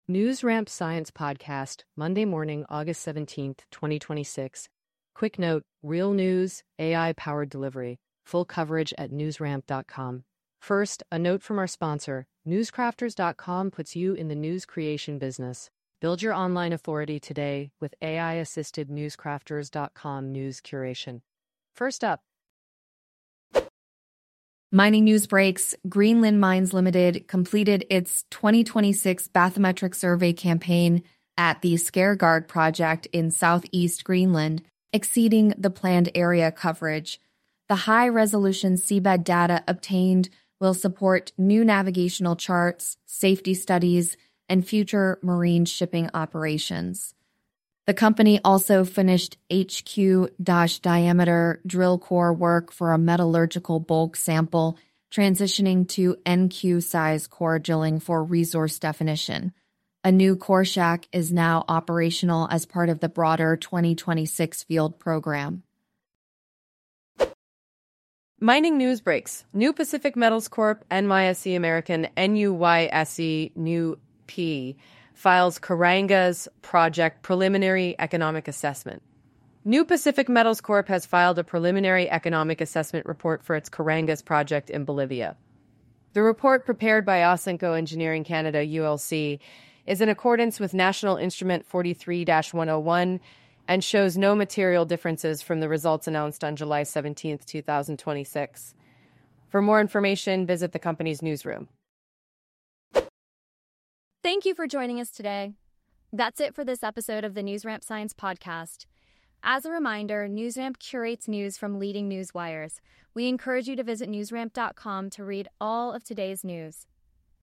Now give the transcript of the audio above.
NewsRamp Science Podcast, Monday morning, August 17th, 2026. Quick note, real news, AI-powered delivery. Full coverage at newsramp.com. First, a note from our sponsor. Newscrafters.com puts you in the news creation business. Build your online authority today with AI-assisted newscrafters.com news curation. First up, Mining news breaks. Greenland Mines Limited completed its 2026 bathymetric survey campaign at the Skaregard project in southeast Greenland, exceeding the planned area coverage. The high-resolution seabed data obtained will support new navigational charts, safety studies, and future marine shipping operations. The company also finished HQ-diameter drill core work for a metallurgical bulk sample, transitioning to NQ size core drilling for resource definition. A new core shack is now operational as part of the broader 2026 field program. Mining news breaks. New Pacific Metals Corp. NYSE American NUYSE New P files Karanga's project preliminary economic assessment. New Pacific Metals Corp. Has filed a preliminary economic assessment report for its Karanga's project in Bolivia. The report, prepared by Ausenco Engineering Canada ULC, is in accordance with National Instrument 43-101 and shows no material differences from the results announced on July 17, 2026. For more information, visit the company's newsroom. Thank you for joining us today. That's it for this episode of the NewsRamp Science Podcast. As a reminder, NewsRamp curates news from leading news wires. We encourage you to visit newsramp.com to read all of today's news.